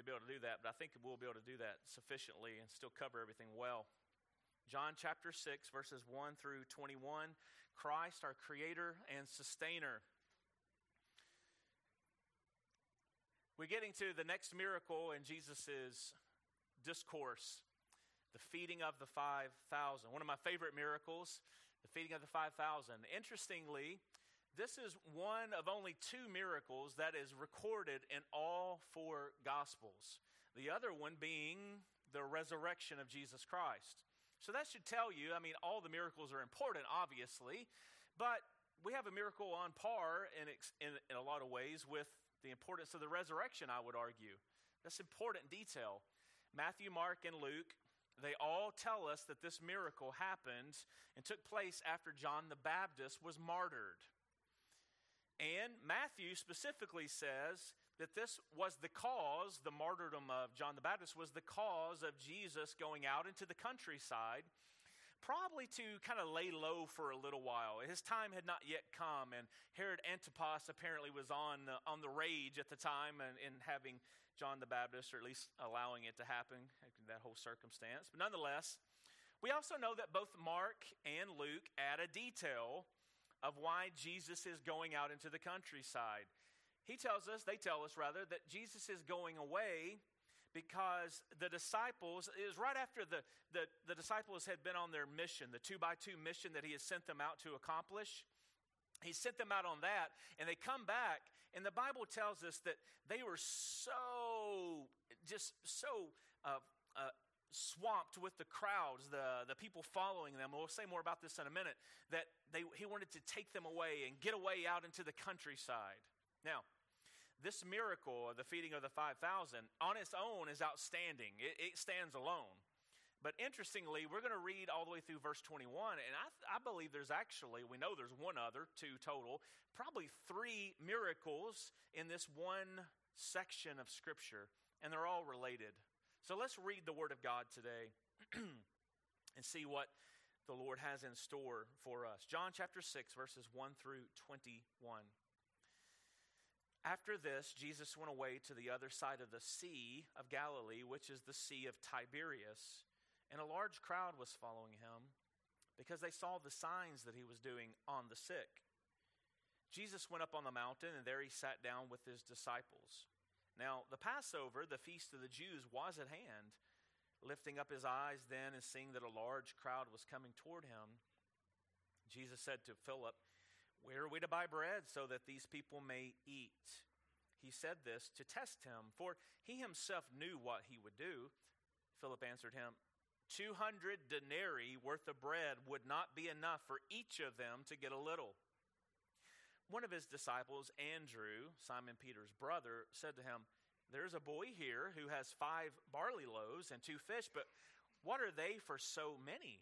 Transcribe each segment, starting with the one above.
be able to do that, but I think we'll be able to do that sufficiently and still cover everything well. John chapter 6, verses 1 through 21, Christ, our creator and sustainer. We're getting to the next miracle in Jesus' discourse, the feeding of the 5,000. One of my favorite miracles, the feeding of the 5,000. Interestingly, this is one of only 2 miracles that is recorded in all 4 Gospels. The other one being the resurrection of Jesus Christ. So that should tell you, all the miracles are important, obviously, but we have a miracle on par in a lot of ways with the importance of the resurrection, I would argue. That's important detail. Matthew, Mark, and Luke, they all tell us that this miracle happened and took place after John the Baptist was martyred. And Matthew specifically says that this was the cause, the martyrdom of John the Baptist was the cause of Jesus going out into the countryside, probably to kind of lay low for a little while. His time had not yet come, and Herod Antipas apparently was on the rage at the time in having John the Baptist, or at least allowing it to happen, that whole circumstance. But nonetheless, we also know that both Mark and Luke add a detail of why Jesus is going out into the countryside. They tell us that Jesus is going away because the disciples, it was right after the disciples had been on their mission, the 2x2 mission that he had sent them out to accomplish. He sent them out on that, and they come back, and the Bible tells us that they were so swamped with the crowds, the people following them. We'll say more about this in a minute, that he wanted to take them away and get away out into the countryside. Now, this miracle of the feeding of the 5,000 on its own is outstanding. It stands alone. But interestingly, we're going to read all the way through verse 21, and I believe there's actually, we know there's 2 total, probably 3 miracles in this one section of Scripture, and they're all related. So let's read the Word of God today and see what the Lord has in store for us. John chapter 6, verses 1 through 21. After this, Jesus went away to the other side of the Sea of Galilee, which is the Sea of Tiberias, and a large crowd was following him because they saw the signs that he was doing on the sick. Jesus went up on the mountain, and there he sat down with his disciples. Now, the Passover, the feast of the Jews, was at hand. Lifting up his eyes then and seeing that a large crowd was coming toward him, Jesus said to Philip, "Where are we to buy bread so that these people may eat?" He said this to test him, for he himself knew what he would do. Philip answered him, 200 denarii worth of bread would not be enough for each of them to get a little. One of his disciples, Andrew, Simon Peter's brother, said to him, "There's a boy here who has 5 barley loaves and 2 fish, but what are they for so many?"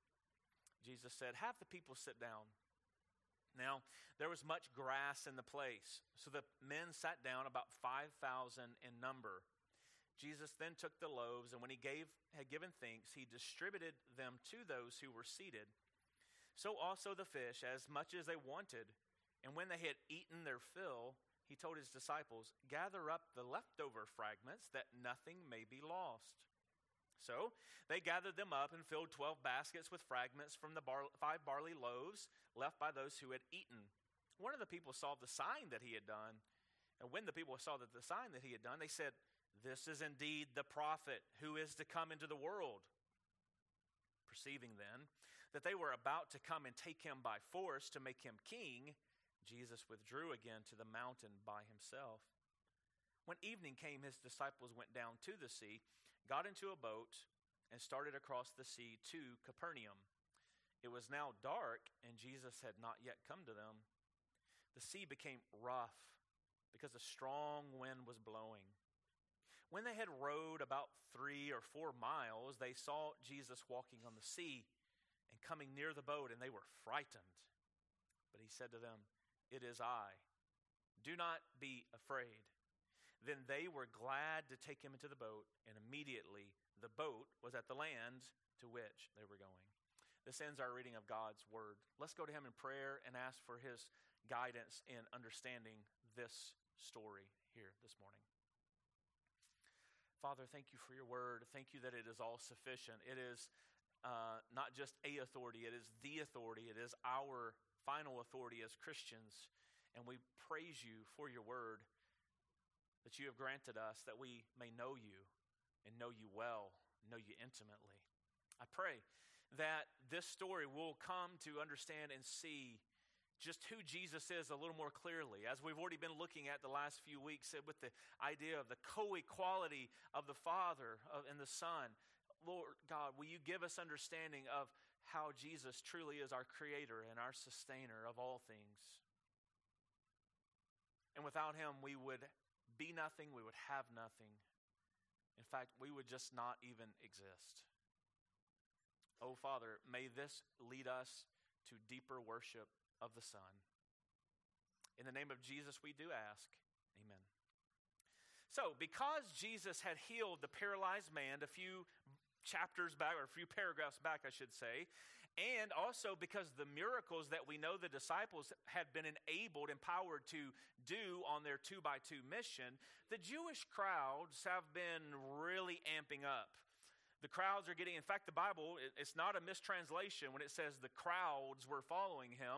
Jesus said, "Have the people sit down." Now, there was much grass in the place, so the men sat down, about 5,000 in number. Jesus then took the loaves, and when he had given thanks, he distributed them to those who were seated. So also the fish, as much as they wanted. And when they had eaten their fill, he told his disciples, "Gather up the leftover fragments, that nothing may be lost." So they gathered them up and filled 12 baskets with fragments from the 5 barley loaves left by those who had eaten. One of the people saw the sign that he had done. And when the people saw the sign that he had done, they said, "This is indeed the prophet who is to come into the world." Perceiving then that they were about to come and take him by force to make him king, Jesus withdrew again to the mountain by himself. When evening came, his disciples went down to the sea, got into a boat, and started across the sea to Capernaum. It was now dark, and Jesus had not yet come to them. The sea became rough because a strong wind was blowing. When they had rowed about 3 or 4 miles, they saw Jesus walking on the sea and coming near the boat, and they were frightened. But he said to them, "It is I. Do not be afraid." Then they were glad to take him into the boat, and immediately the boat was at the land to which they were going. This ends our reading of God's word. Let's go to him in prayer and ask for his guidance in understanding this story here this morning. Father, thank you for your word. Thank you that it is all sufficient. It is not just a authority, it is the authority. It is our final authority as Christians. And we praise you for your word that you have granted us, that we may know you and know you well, know you intimately. I pray that this story will come to understand and see just who Jesus is a little more clearly, as we've already been looking at the last few weeks with the idea of the co-equality of the Father and the Son. Lord God, will you give us understanding of how Jesus truly is our creator and our sustainer of all things? And without him, we would be nothing, we would have nothing. In fact, we would just not even exist. Oh, Father, may this lead us to deeper worship of the Son. In the name of Jesus, we do ask. Amen. So, because Jesus had healed the paralyzed man a few chapters back, or a few paragraphs back, I should say, and also because the miracles that we know the disciples had been empowered to do on their 2x2 mission, the Jewish crowds have been really amping up. The crowds are getting, in fact, the Bible, it's not a mistranslation when it says the crowds were following him.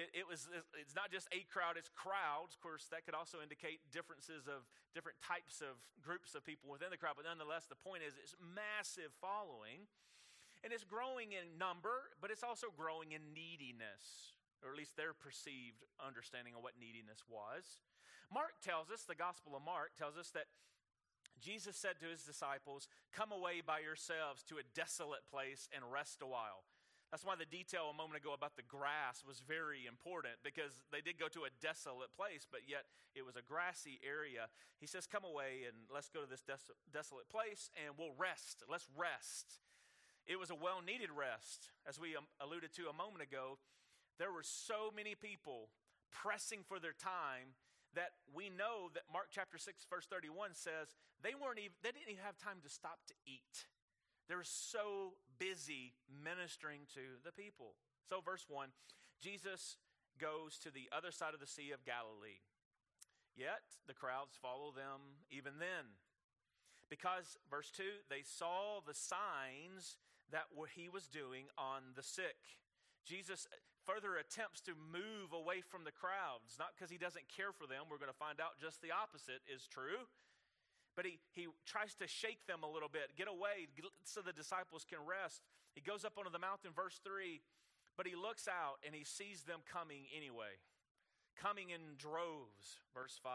It's not just a crowd, it's crowds. Of course, that could also indicate differences of different types of groups of people within the crowd. But nonetheless, the point is it's massive following. And it's growing in number, but it's also growing in neediness, or at least their perceived understanding of what neediness was. Mark tells us, the Gospel of Mark tells us that Jesus said to his disciples, "Come away by yourselves to a desolate place and rest a while." That's why the detail a moment ago about the grass was very important, because they did go to a desolate place, but yet it was a grassy area. He says, "Come away and let's go to this desolate place and we'll rest. Let's rest." It was a well-needed rest. As we alluded to a moment ago, there were so many people pressing for their time that we know that Mark chapter 6, verse 31 says they didn't even have time to stop to eat. They were so busy ministering to the people. So verse 1, Jesus goes to the other side of the Sea of Galilee. Yet the crowds follow them even then. Because, verse 2, they saw the signs that he was doing on the sick. Jesus further attempts to move away from the crowds, not because he doesn't care for them. We're going to find out just the opposite is true. But he tries to shake them a little bit, get away so the disciples can rest. He goes up onto the mountain, verse 3, but he looks out and he sees them coming anyway, coming in droves, verse 5.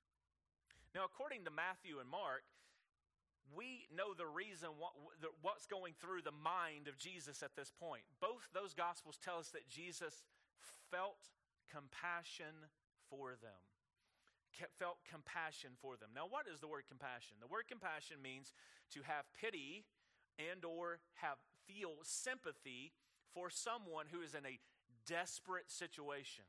Now, according to Matthew and Mark, we know the reason what's going through the mind of Jesus at this point. Both those Gospels tell us that Jesus felt compassion for them. Felt compassion for them. Now, what is the word compassion? The word compassion means to have pity and or feel sympathy for someone who is in a desperate situation.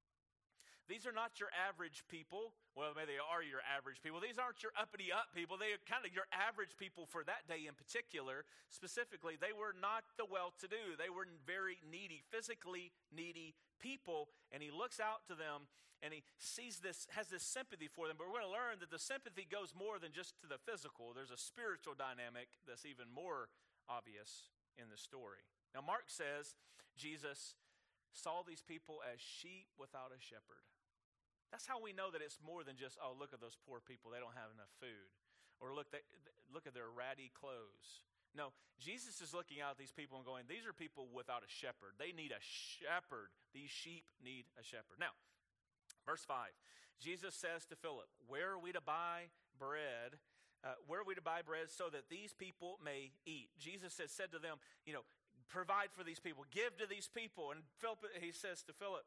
These are not your average people. Well, maybe they are your average people. These aren't your uppity-up people. They are kind of your average people for that day in particular. Specifically, they were not the well-to-do. They were very needy, physically needy people. And he looks out to them and he sees this, has this sympathy for them. But we're going to learn that the sympathy goes more than just to the physical. There's a spiritual dynamic that's even more obvious in the story. Now, Mark says Jesus saw these people as sheep without a shepherd. That's how we know that it's more than just, oh, look at those poor people, they don't have enough food. Or look at their ratty clothes. No, Jesus is looking out at these people and going, these are people without a shepherd. They need a shepherd. These sheep need a shepherd. Now, verse 5, Jesus says to Philip, where are we to buy bread? Where are we to buy bread so that these people may eat? Jesus has said to them, provide for these people, give to these people. And he says to Philip,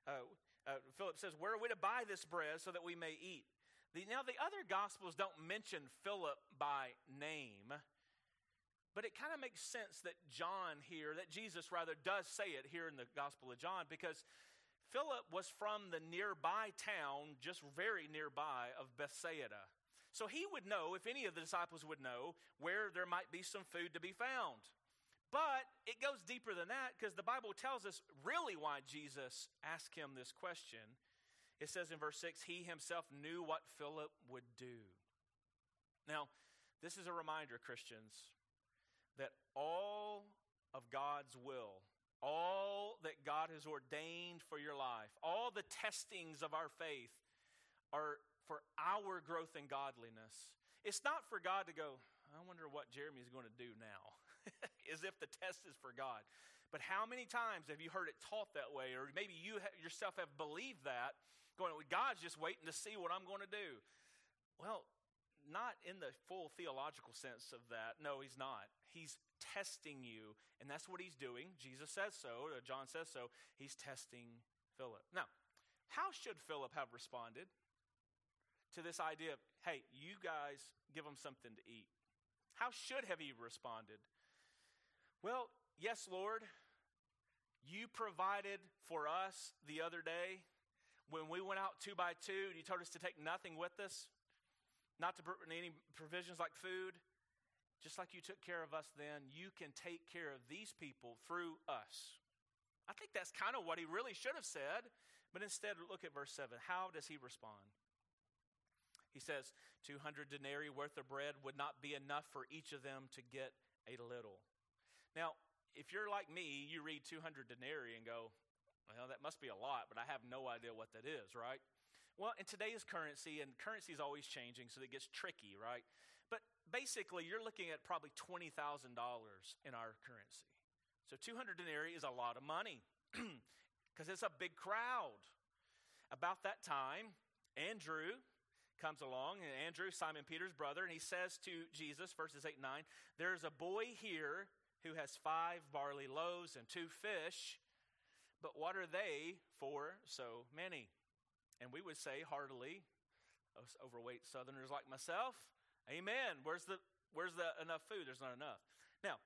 Philip says, where are we to buy this bread so that we may eat? Now, the other Gospels don't mention Philip by name, but it kind of makes sense that Jesus does say it here in the Gospel of John, because Philip was from the nearby town, just very nearby, of Bethsaida. So he would know, if any of the disciples would know, where there might be some food to be found. But it goes deeper than that, because the Bible tells us really why Jesus asked him this question. It says in verse 6, he himself knew what Philip would do. Now, This is a reminder, Christians, that all of God's will, all that God has ordained for your life, all the testings of our faith are for our growth in godliness. It's not for God to go, I wonder what Jeremy's going to do now, as if the test is for God. But how many times have you heard it taught that way, or maybe you yourself have believed that, going, well, God's just waiting to see what I'm going to do. Well, not in the full theological sense of that. No, he's not. He's testing you, and that's what he's doing. Jesus says so. John says so. He's testing Philip. Now, how should Philip have responded to this idea of, hey, you guys give them something to eat? How should have he responded? Well, yes, Lord, you provided for us the other day when we went out 2 by 2, and you told us to take nothing with us. Not to any provisions like food. Just like you took care of us then, you can take care of these people through us. I think that's kind of what he really should have said. But instead, look at verse 7. How does he respond? He says, 200 denarii worth of bread would not be enough for each of them to get a little. Now, if you're like me, you read 200 denarii and go, well, that must be a lot, but I have no idea what that is, right? Well, in today's currency, and currency is always changing, so it gets tricky, right? But basically, you're looking at probably $20,000 in our currency. So 200 denarii is a lot of money because it's a big crowd. About that time, Andrew comes along, and Andrew, Simon Peter's brother, and he says to Jesus, verses 8 and 9, there's a boy here who has 5 barley loaves and 2 fish, but what are they for so many? And we would say heartily, us overweight Southerners like myself, amen. Where's the enough food? There's not enough. Now,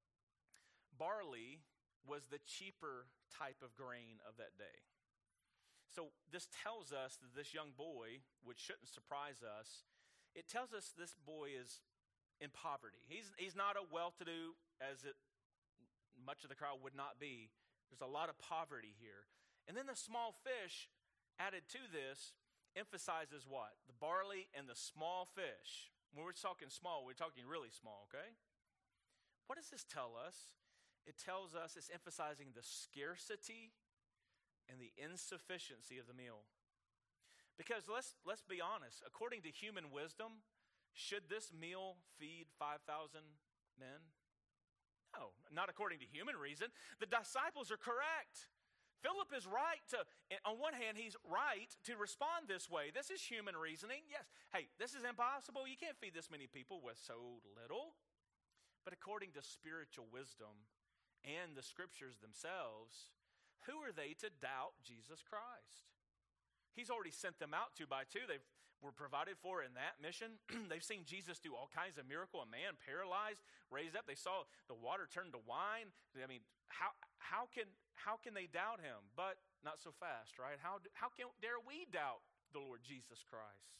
barley was the cheaper type of grain of that day. So this tells us that this young boy, which shouldn't surprise us, it tells us this boy is in poverty. He's not a well-to-do, as much of the crowd would not be. There's a lot of poverty here. And then the small fish added to this emphasizes what? The barley and the small fish. When we're talking small, we're talking really small, okay? What does this tell us? It tells us it's emphasizing the scarcity and the insufficiency of the meal. Because let's be honest, according to human wisdom, should this meal feed 5,000 men? No, not according to human reason. The disciples are correct. Philip is right on one hand, he's right to respond this way. This is human reasoning. Yes, hey, this is impossible. You can't feed this many people with so little. But according to spiritual wisdom and the scriptures themselves, who are they to doubt Jesus Christ? He's already sent them out 2 by 2. They were provided for in that mission. They've seen Jesus do all kinds of miracles. A man paralyzed, raised up. They saw the water turn to wine. I mean, how can they doubt him? But not so fast, right? How dare we doubt the Lord Jesus Christ?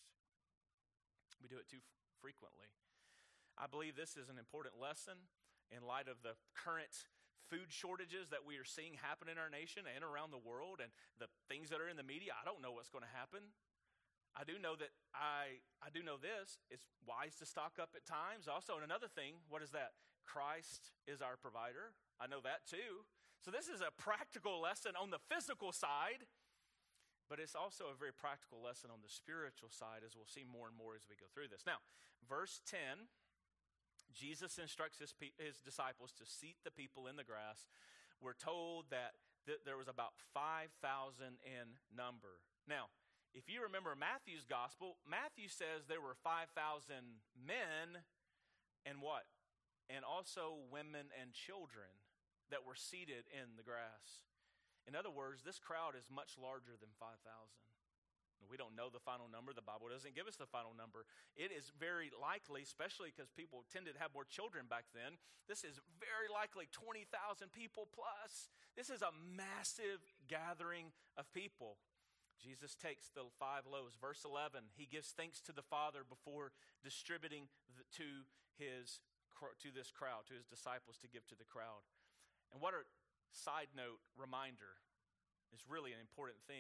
We do it too frequently. I believe this is an important lesson in light of the current food shortages that we are seeing happen in our nation and around the world, and the things that are in the media. I don't know what's going to happen. I do know that I do know this. It's wise to stock up at times. Also, and another thing, what is that? Christ is our provider. I know that too. So this is a practical lesson on the physical side, but it's also a very practical lesson on the spiritual side, as we'll see more and more as we go through this. Now, verse 10, Jesus instructs his disciples to seat the people in the grass. We're told that there was about 5,000 in number. Now, if you remember Matthew's gospel, Matthew says there were 5,000 men and what? And also women and children that were seated in the grass. In other words, this crowd is much larger than 5,000. We don't know the final number. The Bible doesn't give us the final number. It is very likely, especially because people tended to have more children back then, this is very likely 20,000 people plus. This is a massive gathering of people. Jesus takes the 5 loaves. Verse 11, he gives thanks to the Father before distributing to this crowd, to his disciples to give to the crowd. And what a side note reminder, is really an important thing.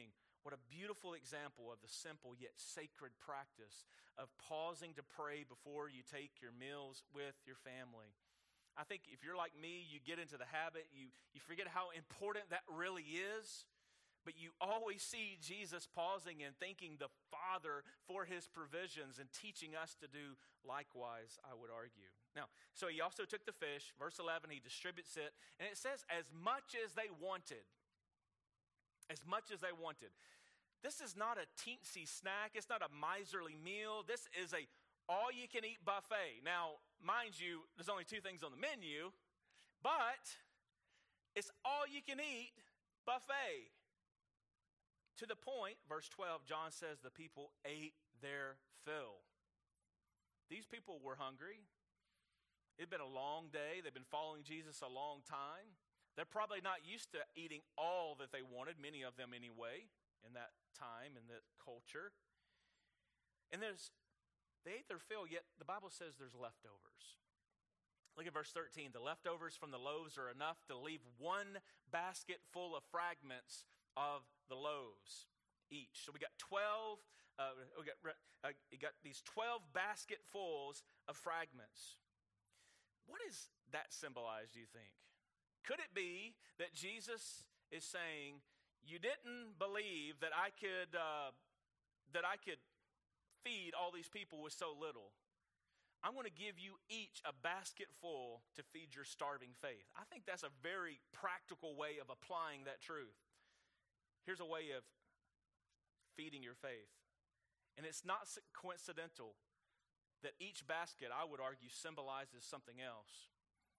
What a beautiful example of the simple yet sacred practice of pausing to pray before you take your meals with your family. I think if you're like me, you get into the habit, you forget how important that really is, but you always see Jesus pausing and thanking the Father for his provisions and teaching us to do likewise, I would argue. Now, so he also took the fish, verse 11, he distributes it, and it says as much as they wanted. As much as they wanted. This is not a teensy snack. It's not a miserly meal. This is a all-you-can-eat buffet. Now, mind you, there's only 2 things on the menu, but it's all-you-can-eat buffet. To the point, verse 12, John says the people ate their fill. These people were hungry. It had been a long day. They've been following Jesus a long time. They're probably not used to eating all that they wanted, many of them anyway, in that time, in that culture. And they ate their fill, yet the Bible says there's leftovers. Look at verse 13. The leftovers from the loaves are enough to leave 1 basket full of fragments of the loaves each. So we got 12. We got these 12 basketfuls of fragments. What does that symbolize, do you think? Could it be that Jesus is saying, you didn't believe that I could feed all these people with so little? I'm going to give you each a basket full to feed your starving faith. I think that's a very practical way of applying that truth. Here's a way of feeding your faith. And it's not coincidental that each basket, I would argue, symbolizes something else.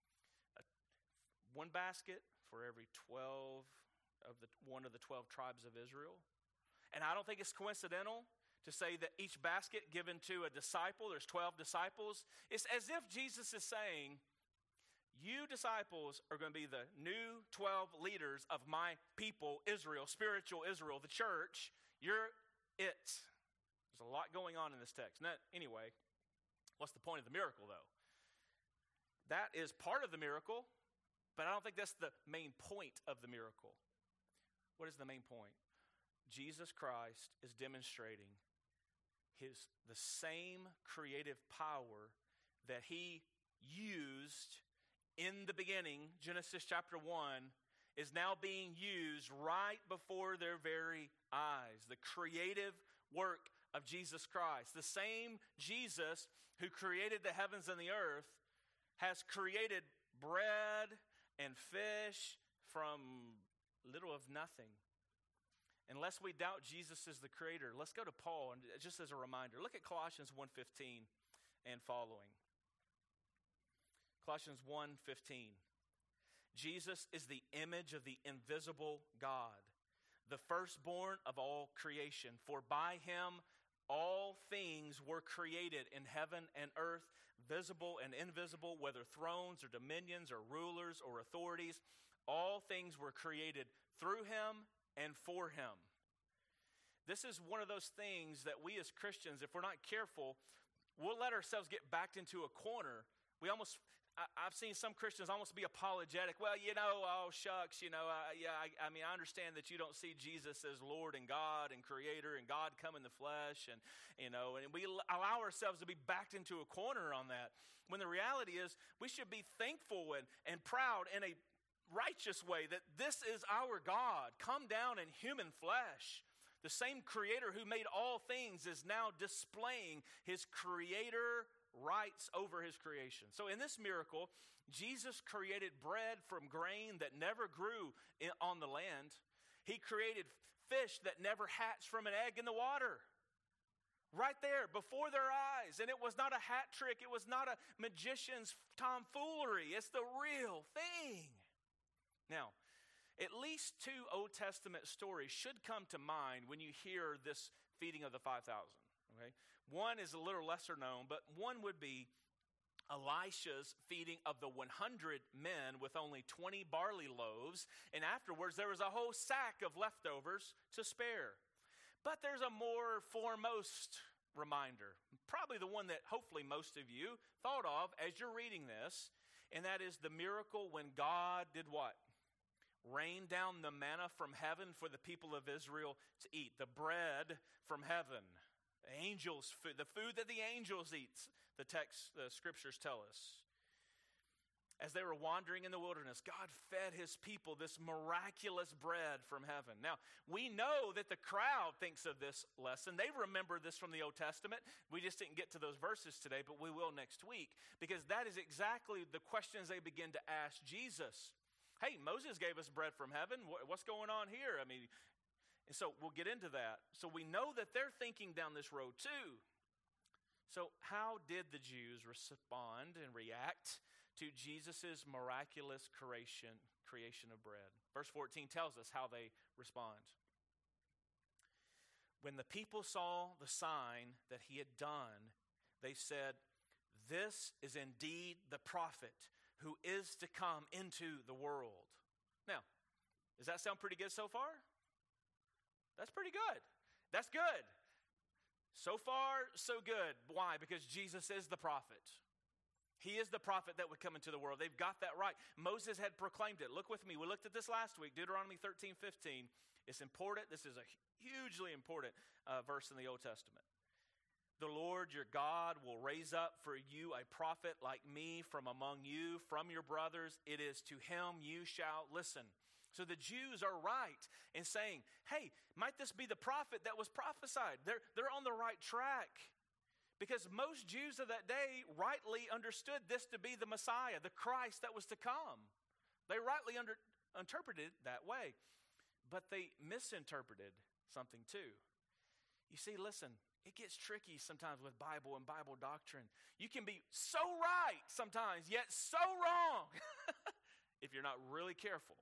1 basket for every 12 of one of the 12 tribes of Israel. And I don't think it's coincidental to say that each basket given to a disciple, there's 12 disciples. It's as if Jesus is saying, you disciples are going to be the new 12 leaders of my people, Israel, spiritual Israel, the church. You're it. There's a lot going on in this text. Now, anyway, what's the point of the miracle, though? That is part of the miracle, but I don't think that's the main point of the miracle. What is the main point? Jesus Christ is demonstrating the same creative power that he used in the beginning, Genesis chapter 1, is now being used right before their very eyes. The creative work of Jesus Christ. The same Jesus who created the heavens and the earth has created bread and fish from little of nothing. Unless we doubt Jesus is the creator, let's go to Paul, and just as a reminder, look at Colossians 1:15 and following. Colossians 1:15. Jesus is the image of the invisible God, the firstborn of all creation. For by him all things were created in heaven and earth, visible and invisible, whether thrones or dominions or rulers or authorities. All things were created through him and for him. This is one of those things that we as Christians, if we're not careful, we'll let ourselves get backed into a corner. I've seen some Christians almost be apologetic. Well, oh shucks, I understand that you don't see Jesus as Lord and God and Creator and God come in the flesh, and we allow ourselves to be backed into a corner on that. When the reality is, we should be thankful and proud in a righteous way that this is our God, come down in human flesh. The same Creator who made all things is now displaying his Creator rights over his creation. So in this miracle, Jesus created bread from grain that never grew on the land. He created fish that never hatched from an egg in the water. Right there before their eyes. And it was not a hat trick. It was not a magician's tomfoolery. It's the real thing. Now, at least 2 Old Testament stories should come to mind when you hear this feeding of the 5,000. Okay? One is a little lesser known, but one would be Elisha's feeding of the 100 men with only 20 barley loaves, and afterwards there was a whole sack of leftovers to spare. But there's a more foremost reminder, probably the one that hopefully most of you thought of as you're reading this, and that is the miracle when God did what? rained down the manna from heaven for the people of Israel to eat. The bread from heaven. Angels' food, the food that the angels eat, the scriptures tell us. As they were wandering in the wilderness, God fed his people this miraculous bread from heaven. Now, we know that the crowd thinks of this lesson. They remember this from the Old Testament. We just didn't get to those verses today, but we will next week, because that is exactly the questions they begin to ask Jesus. Hey, Moses gave us bread from heaven. What's going on here? I mean, and so we'll get into that. So we know that they're thinking down this road too. So how did the Jews respond and react to Jesus' miraculous creation of bread? Verse 14 tells us how they respond. When the people saw the sign that he had done, they said, "This is indeed the prophet who is to come into the world." Now, does that sound pretty good so far? That's pretty good. That's good. So far, so good. Why? Because Jesus is the prophet. He is the prophet that would come into the world. They've got that right. Moses had proclaimed it. Look with me. We looked at this last week, Deuteronomy 13:15. It's important. This is a hugely important verse in the Old Testament. The Lord your God will raise up for you a prophet like me from among you, from your brothers. It is to him you shall listen. So the Jews are right in saying, hey, might this be the prophet that was prophesied? They're on the right track. Because most Jews of that day rightly understood this to be the Messiah, the Christ that was to come. They rightly interpreted it that way. But they misinterpreted something too. You see, listen, it gets tricky sometimes with Bible and Bible doctrine. You can be so right sometimes, yet so wrong if you're not really careful.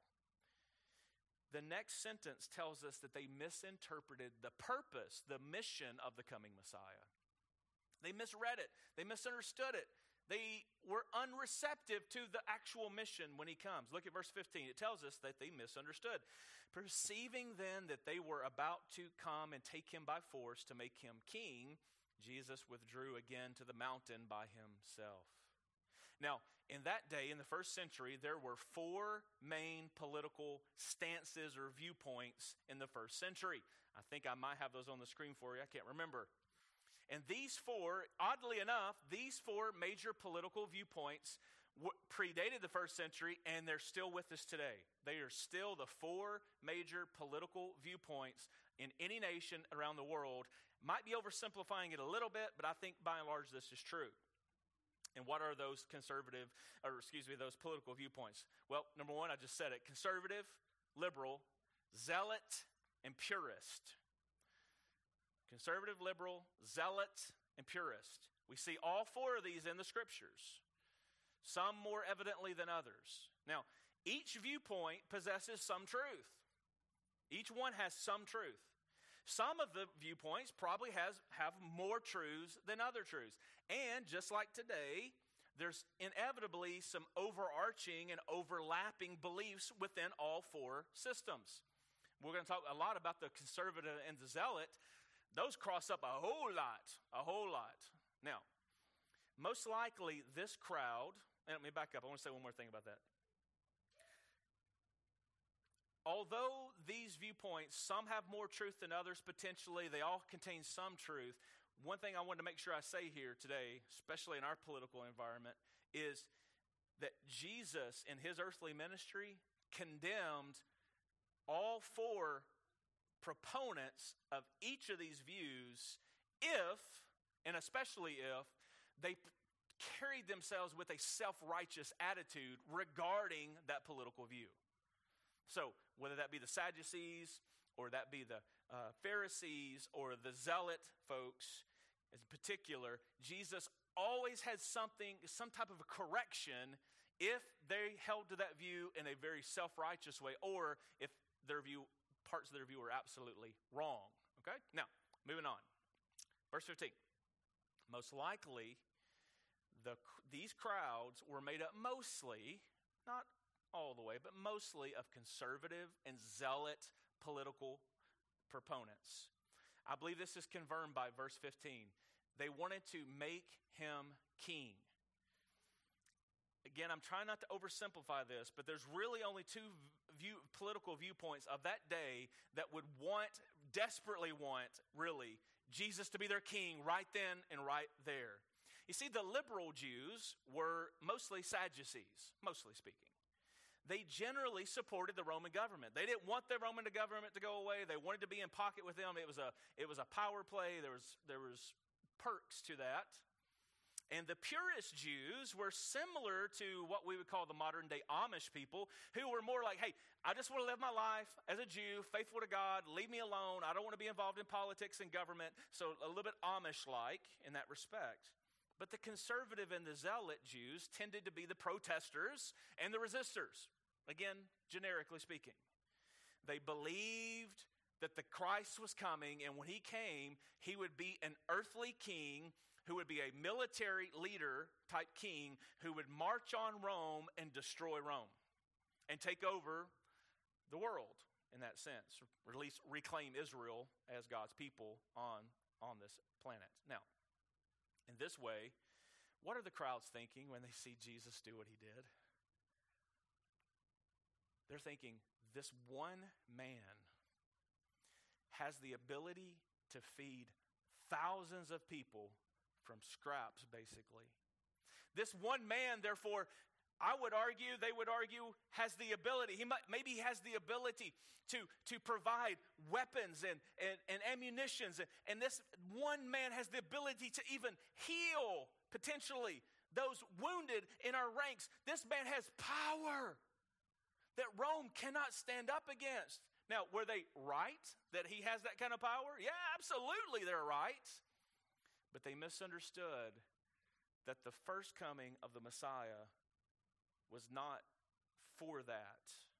The next sentence tells us that they misinterpreted the purpose, the mission of the coming Messiah. They misread it. They misunderstood it. They were unreceptive to the actual mission when he comes. Look at verse 15. It tells us that they misunderstood. Perceiving then that they were about to come and take him by force to make him king, Jesus withdrew again to the mountain by himself. Now, in that day, in the first century, there were 4 main political stances or viewpoints in the first century. I think I might have those on the screen for you. I can't remember. And these 4, oddly enough, these 4 major political viewpoints predated the first century, and they're still with us today. They are still the 4 major political viewpoints in any nation around the world. Might be oversimplifying it a little bit, but I think by and large this is true. And what are those those political viewpoints? Well, number 1, I just said it. Conservative, liberal, zealot, and purist. Conservative, liberal, zealot, and purist. We see all 4 of these in the scriptures, some more evidently than others. Now, each viewpoint possesses some truth. Each one has some truth. Some of the viewpoints probably have more truths than other truths. And just like today, there's inevitably some overarching and overlapping beliefs within all 4 systems. We're going to talk a lot about the conservative and the zealot. Those cross up a whole lot. Now, most likely this crowd, and let me back up. I want to say one more thing about that. Although these viewpoints, some have more truth than others potentially, they all contain some truth. One thing I wanted to make sure I say here today, especially in our political environment, is that Jesus in his earthly ministry condemned all 4 proponents of each of these views if, and especially if, they carried themselves with a self-righteous attitude regarding that political view. So whether that be the Sadducees or that be the Pharisees or the zealot folks in particular, Jesus always had some type of a correction if they held to that view in a very self-righteous way, or if parts of their view were absolutely wrong. Okay? Now, moving on. Verse 15. Most likely, these crowds were made up mostly, not all the way, but mostly of conservative and zealot political proponents. I believe this is confirmed by verse 15. They wanted to make him king. Again, I'm trying not to oversimplify this, but there's really only 2 political viewpoints of that day that would desperately want, really, Jesus to be their king right then and right there. You see, the liberal Jews were mostly Sadducees, mostly speaking. They generally supported the Roman government. They didn't want the Roman government to go away. They wanted to be in pocket with them. It was a power play. There was perks to that. And the purist Jews were similar to what we would call the modern day Amish people, who were more like, hey, I just want to live my life as a Jew, faithful to God, leave me alone. I don't want to be involved in politics and government. So a little bit Amish-like in that respect. But the conservative and the zealot Jews tended to be the protesters and the resistors, again, generically speaking. They believed that the Christ was coming, and when he came, he would be an earthly king who would be a military leader type king who would march on Rome and destroy Rome and take over the world in that sense, or at least reclaim Israel as God's people on this planet. Now, in this way, what are the crowds thinking when they see Jesus do what he did? They're thinking, this one man has the ability to feed thousands of people from scraps, basically. This one man, therefore, they would argue, has the ability. Maybe he has the ability to provide weapons and ammunitions. And this one man has the ability to even heal, potentially, those wounded in our ranks. This man has power that Rome cannot stand up against. Now, were they right that he has that kind of power? Yeah, absolutely they're right. But they misunderstood that the first coming of the Messiah was not for that.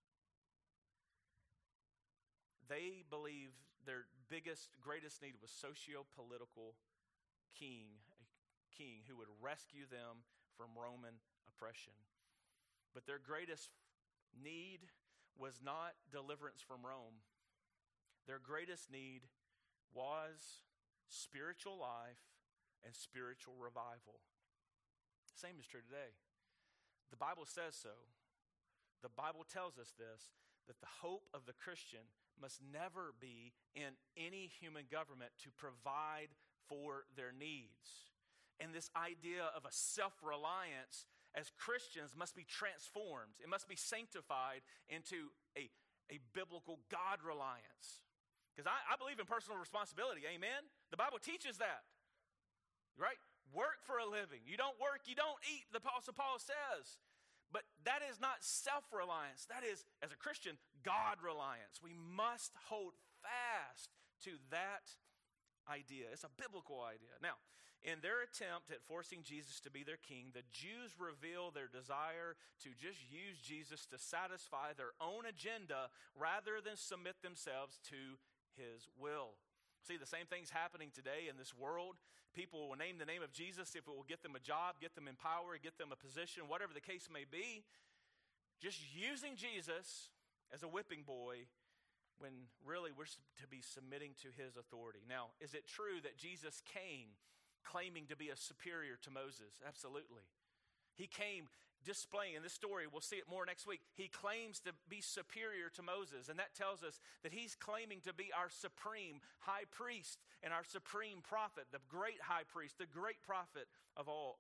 They believed their greatest need was socio-political king, a king who would rescue them from Roman oppression. But their greatest need was not deliverance from Rome. Their greatest need was spiritual life and spiritual revival. Same is true today. The Bible says so. The Bible tells us this, that the hope of the Christian must never be in any human government to provide for their needs. And this idea of a self-reliance as Christians must be transformed. It must be sanctified into a biblical God reliance. Because I believe in personal responsibility, amen? The Bible teaches that, right? Work for a living. You don't work, you don't eat, the Apostle Paul says. But that is not self-reliance. That is, as a Christian, God reliance. We must hold fast to that idea. It's a biblical idea. Now, in their attempt at forcing Jesus to be their king, the Jews reveal their desire to just use Jesus to satisfy their own agenda rather than submit themselves to his will. See, the same thing's happening today in this world. People will name the name of Jesus if it will get them a job, get them in power, get them a position, whatever the case may be. Just using Jesus as a whipping boy when really we're to be submitting to his authority. Now, is it true that Jesus came claiming to be a superior to Moses? Absolutely. He came displaying, in this story, we'll see it more next week, he claims to be superior to Moses, and that tells us that he's claiming to be our supreme high priest and our supreme prophet, the great high priest, the great prophet of all.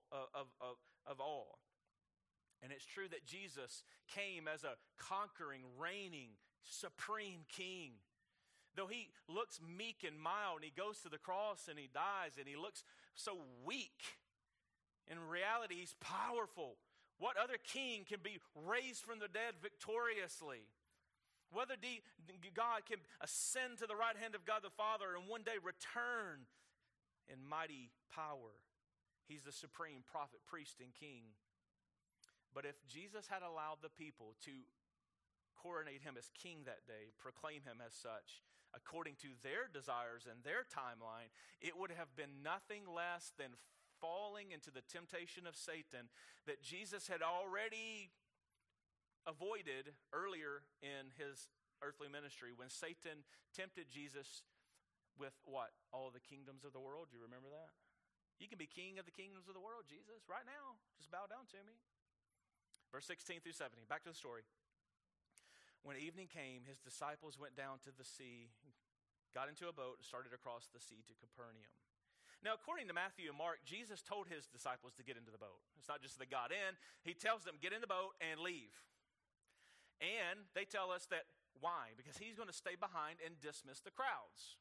And it's true that Jesus came as a conquering, reigning, supreme king. Though he looks meek and mild, and he goes to the cross and he dies, and he looks so weak, in reality, he's powerful. What other king can be raised from the dead victoriously? Whether God can ascend to the right hand of God the Father and one day return in mighty power. He's the supreme prophet, priest, and king. But if Jesus had allowed the people to coronate him as king that day, proclaim him as such, according to their desires and their timeline, it would have been nothing less than falling into the temptation of Satan that Jesus had already avoided earlier in his earthly ministry when Satan tempted Jesus with what? All of the kingdoms of the world. Do you remember that? You can be king of the kingdoms of the world, Jesus, right now. Just bow down to me. Verse 16 through 17. Back to the story. When evening came, his disciples went down to the sea, got into a boat, and started across the sea to Capernaum. Now, according to Matthew and Mark, Jesus told his disciples to get into the boat. It's not just they got in. He tells them, get in the boat and leave. And they tell us that, why? Because he's going to stay behind and dismiss the crowds.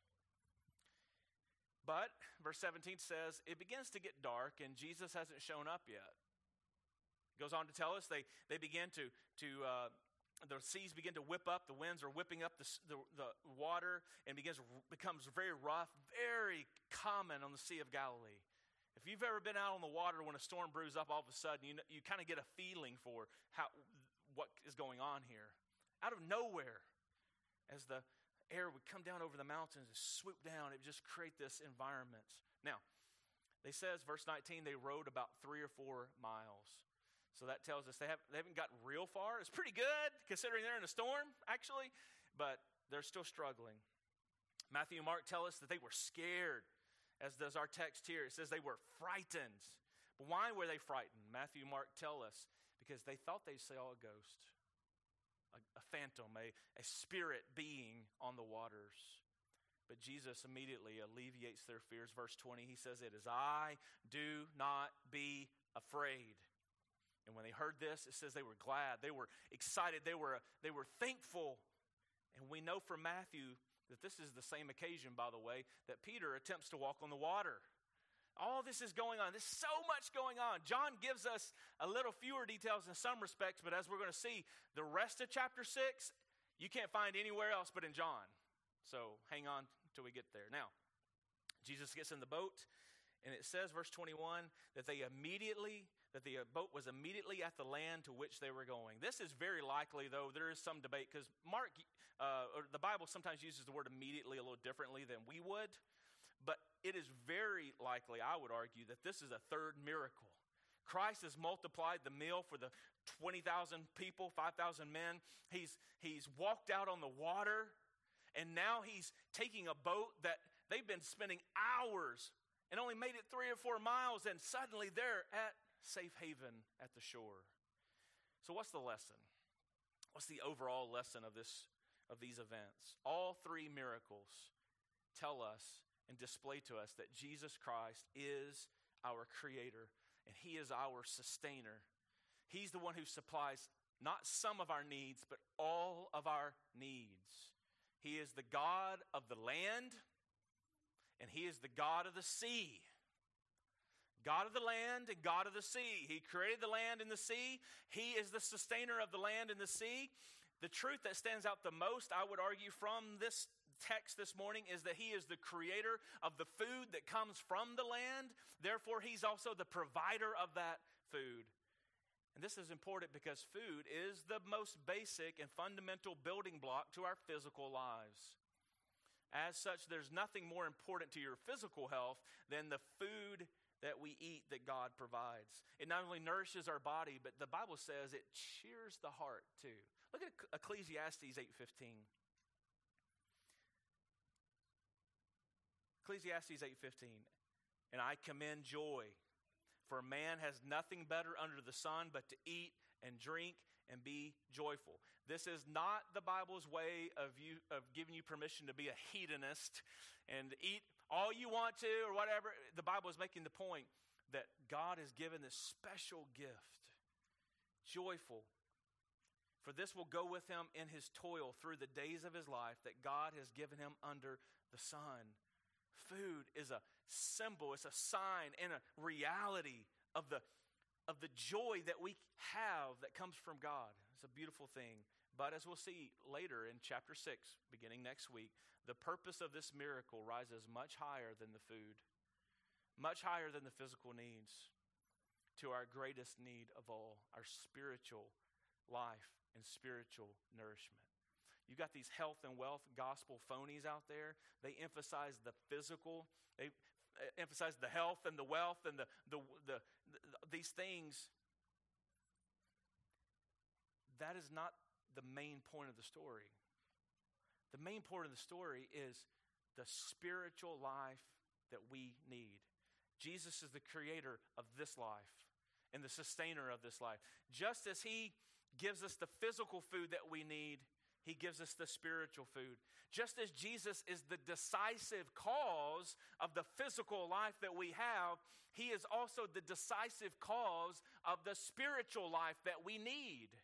But, verse 17 says, it begins to get dark and Jesus hasn't shown up yet. It goes on to tell us they begin the seas begin to whip up, the winds are whipping up the water, and becomes very rough, very common on the Sea of Galilee. If you've ever been out on the water when a storm brews up, all of a sudden you kind of get a feeling for what is going on here. Out of nowhere, as the air would come down over the mountains and swoop down, it would just create this environment. Now, they says, verse 19, they rowed about 3 or 4 miles. So that tells us they haven't gotten real far. It's pretty good considering they're in a storm, actually, but they're still struggling. Matthew and Mark tell us that they were scared, as does our text here. It says they were frightened. But why were they frightened? Matthew and Mark tell us because they thought they saw a ghost, a phantom, a spirit being on the waters. But Jesus immediately alleviates their fears. Verse 20, he says, it is I, do not be afraid. And when they heard this, it says they were glad, they were excited, they were thankful. And we know from Matthew that this is the same occasion, by the way, that Peter attempts to walk on the water. All this is going on. There's so much going on. John gives us a little fewer details in some respects, but as we're going to see, the rest of chapter 6, you can't find anywhere else but in John. So hang on till we get there. Now, Jesus gets in the boat, and it says, verse 21, that the boat was immediately at the land to which they were going. This is very likely, though, there is some debate, because or the Bible sometimes uses the word immediately a little differently than we would, but it is very likely, I would argue, that this is a third miracle. Christ has multiplied the meal for the 20,000 people, 5,000 men. He's walked out on the water, and now he's taking a boat that they've been spending hours and only made it 3 or 4 miles, and suddenly they're at safe haven at the shore. So what's the lesson? What's the overall lesson of these events? All 3 miracles tell us and display to us that Jesus Christ is our creator and he is our sustainer. He's the one who supplies not some of our needs, but all of our needs. He is the God of the land, and he is the God of the sea. God of the land and God of the sea. He created the land and the sea. He is the sustainer of the land and the sea. The truth that stands out the most, I would argue, from this text this morning is that he is the creator of the food that comes from the land. Therefore, he's also the provider of that food. And this is important because food is the most basic and fundamental building block to our physical lives. As such, there's nothing more important to your physical health than the food that we eat that God provides. It not only nourishes our body, but the Bible says it cheers the heart too. Look at Ecclesiastes 8:15. Ecclesiastes 8:15. And I commend joy, for man has nothing better under the sun but to eat and drink and be joyful. This is not the Bible's way of giving you permission to be a hedonist and eat all you want to or whatever. The Bible is making the point that God has given this special gift, joyful. For this will go with him in his toil through the days of his life that God has given him under the sun. Food is a symbol, it's a sign and a reality of the joy that we have that comes from God. It's a beautiful thing. But as we'll see later in chapter 6, beginning next week, the purpose of this miracle rises much higher than the food, much higher than the physical needs, to our greatest need of all, our spiritual life and spiritual nourishment. You got these health and wealth gospel phonies out there. They emphasize the physical. They emphasize the health and the wealth and these things. That is not the main point of the story. The main point of the story is the spiritual life that we need. Jesus is the creator of this life and the sustainer of this life. Just as he gives us the physical food that we need, He gives us the spiritual food. Just as Jesus is the decisive cause of the physical life that we have, he is also the decisive cause of the spiritual life that we need.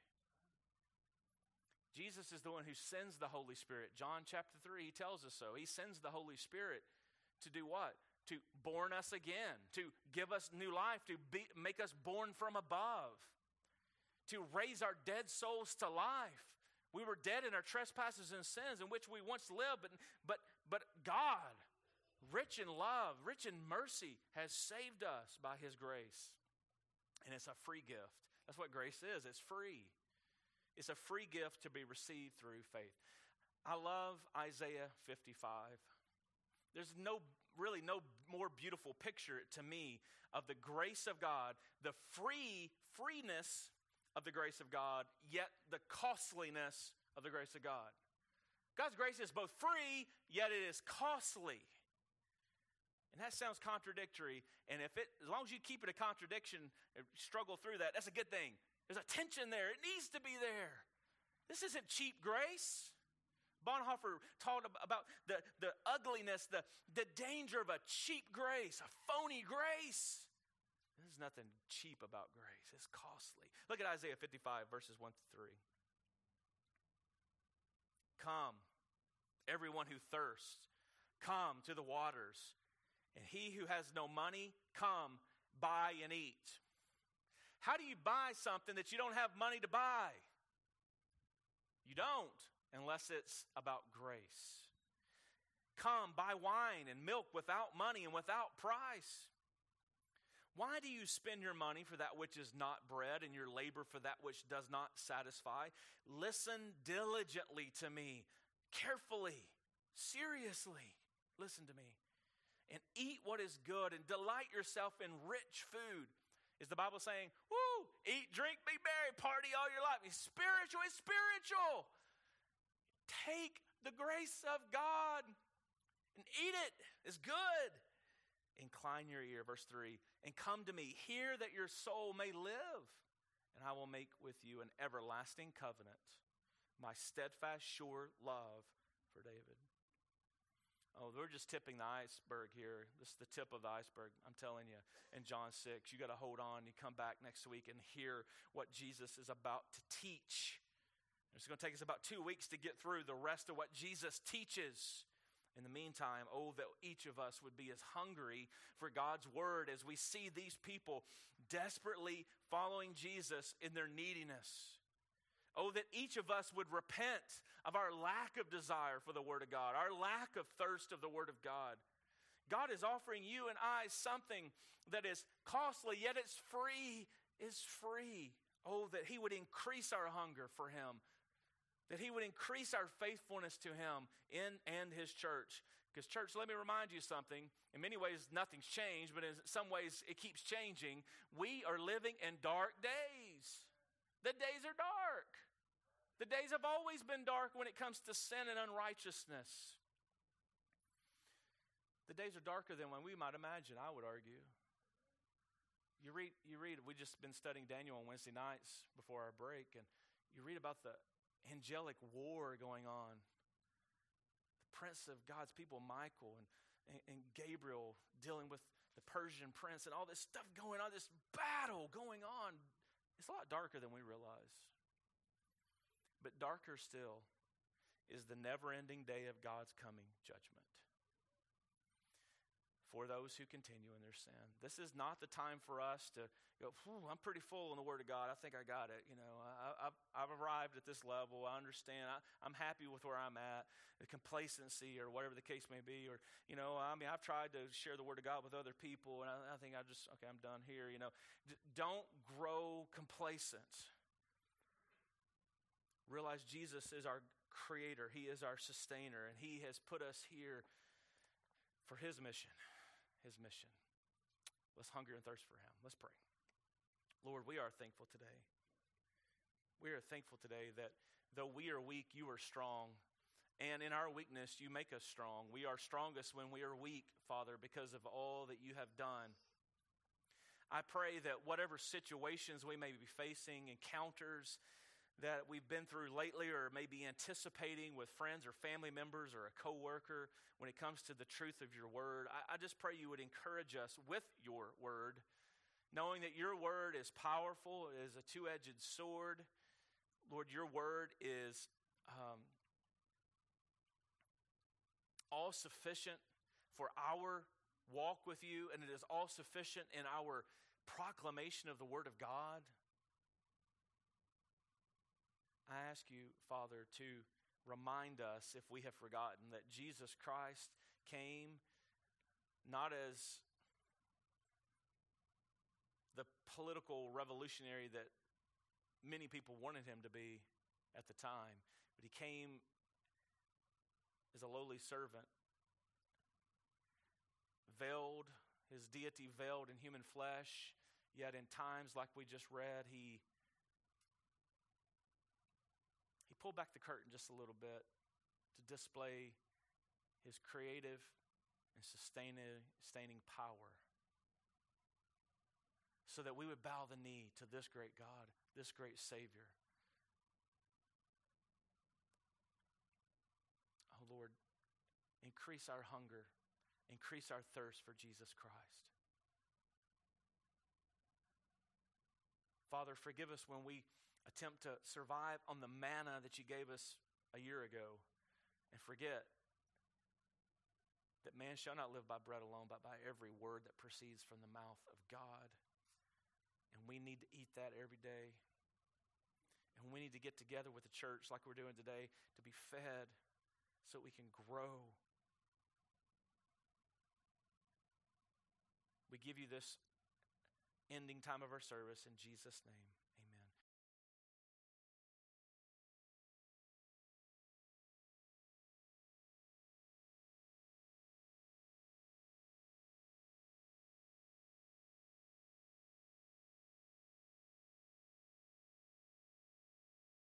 Jesus is the one who sends the Holy Spirit. John chapter 3, he tells us so. He sends the Holy Spirit to do what? To born us again, to give us new life, to make us born from above, to raise our dead souls to life. We were dead in our trespasses and sins in which we once lived, but God, rich in love, rich in mercy, has saved us by his grace. And it's a free gift. That's what grace is. It's free. It's a free gift to be received through faith. I love Isaiah 55. There's really no more beautiful picture to me of the grace of God, the freeness of the grace of God, yet the costliness of the grace of God. God's grace is both free, yet it is costly. And that sounds contradictory, and as long as you keep it a contradiction, struggle through that, that's a good thing. There's a tension there. It needs to be there. This isn't cheap grace. Bonhoeffer taught about the ugliness, the danger of a cheap grace, a phony grace. There's nothing cheap about grace. It's costly. Look at Isaiah 55, verses 1 through 3. Come, everyone who thirsts, come to the waters. And he who has no money, come, buy and eat. How do you buy something that you don't have money to buy? You don't, unless it's about grace. Come, buy wine and milk without money and without price. Why do you spend your money for that which is not bread and your labor for that which does not satisfy? Listen diligently to me, carefully, seriously. Listen to me. And eat what is good and delight yourself in rich food. Is the Bible saying, woo, eat, drink, be merry, party all your life? It's spiritual, it's spiritual. Take the grace of God and eat it. It's good. Incline your ear, verse 3, and come to me. Hear that your soul may live, and I will make with you an everlasting covenant, my steadfast, sure love for David. Oh, we're just tipping the iceberg here. This is the tip of the iceberg, I'm telling you. In John 6, you got to hold on. You come back next week and hear what Jesus is about to teach. It's going to take us about 2 weeks to get through the rest of what Jesus teaches. In the meantime, oh, that each of us would be as hungry for God's word as we see these people desperately following Jesus in their neediness. Oh, that each of us would repent of our lack of desire for the word of God, our lack of thirst of the word of God. God is offering you and I something that is costly, yet it's free. It's free. Oh, that he would increase our hunger for him, that he would increase our faithfulness to him and his church. Because church, let me remind you something. In many ways, nothing's changed, but in some ways, it keeps changing. We are living in dark days. The days are dark. The days have always been dark when it comes to sin and unrighteousness. The days are darker than when we might imagine, I would argue. You read, we've just been studying Daniel on Wednesday nights before our break, and you read about the angelic war going on. The prince of God's people, Michael, and Gabriel dealing with the Persian prince, and all this stuff going on, this battle going on. It's a lot darker than we realize. But darker still is the never-ending day of God's coming judgment for those who continue in their sin. This is not the time for us to go, I'm pretty full in the Word of God. I think I got it. I've arrived at this level. I understand. I'm happy with where I'm at. The complacency or whatever the case may be. Or, I've tried to share the Word of God with other people, and I think I'm done here. Don't grow complacent. Realize Jesus is our creator. He is our sustainer, and he has put us here for his mission. His mission. Let's hunger and thirst for him. Let's pray. Lord, we are thankful today. We are thankful today that though we are weak, you are strong. And in our weakness, you make us strong. We are strongest when we are weak, Father, because of all that you have done. I pray that whatever situations we may be facing, encounters, that we've been through lately or maybe anticipating with friends or family members or a coworker when it comes to the truth of your word. I just pray you would encourage us with your word, knowing that your word is powerful, is a two-edged sword. Lord, your word is all sufficient for our walk with you, and it is all sufficient in our proclamation of the word of God. I ask you, Father, to remind us, if we have forgotten, that Jesus Christ came not as the political revolutionary that many people wanted him to be at the time, but he came as a lowly servant, veiled, his deity veiled in human flesh, yet in times like we just read, he pulled back the curtain just a little bit to display his creative and sustaining power, so that we would bow the knee to this great God, this great Savior. Oh Lord, increase our hunger, increase our thirst for Jesus Christ. Father, forgive us when we attempt to survive on the manna that you gave us a year ago and forget that man shall not live by bread alone, but by every word that proceeds from the mouth of God. And we need to eat that every day. And we need to get together with the church like we're doing today to be fed so we can grow. We give you this ending time of our service in Jesus' name.